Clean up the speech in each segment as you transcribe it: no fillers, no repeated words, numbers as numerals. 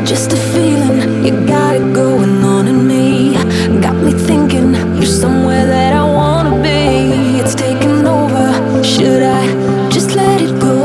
Just a feeling, you got it going on in me. Got me thinking, you're somewhere that I wanna be. It's taking over, should I just let it go?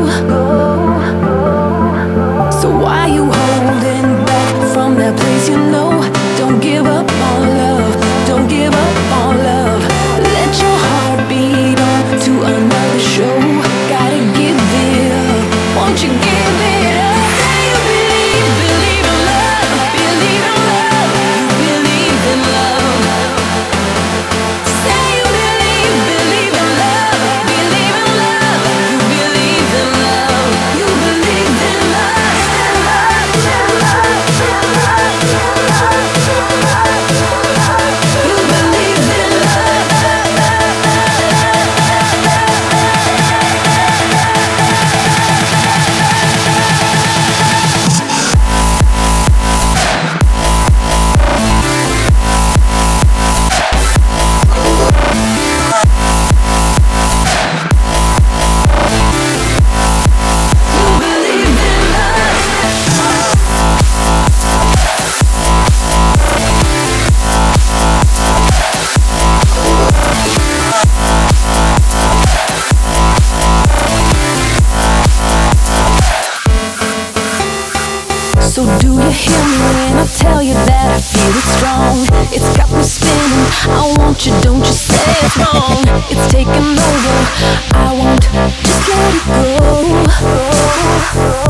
So why you holding back from that place you know? Don't give up on love, don't give up on love. Let your heart beat on to another show. Gotta give it up, won't you give it up? Say you believe in love, believe in love, you believe in love. Say you believe in love, believe in love, you believe in love, you believe in love. You believe in So do you hear me when I tell you that I feel it strong? It's got me spinning, I want you, don't you say it's wrong. It's taking over, I won't just let it go.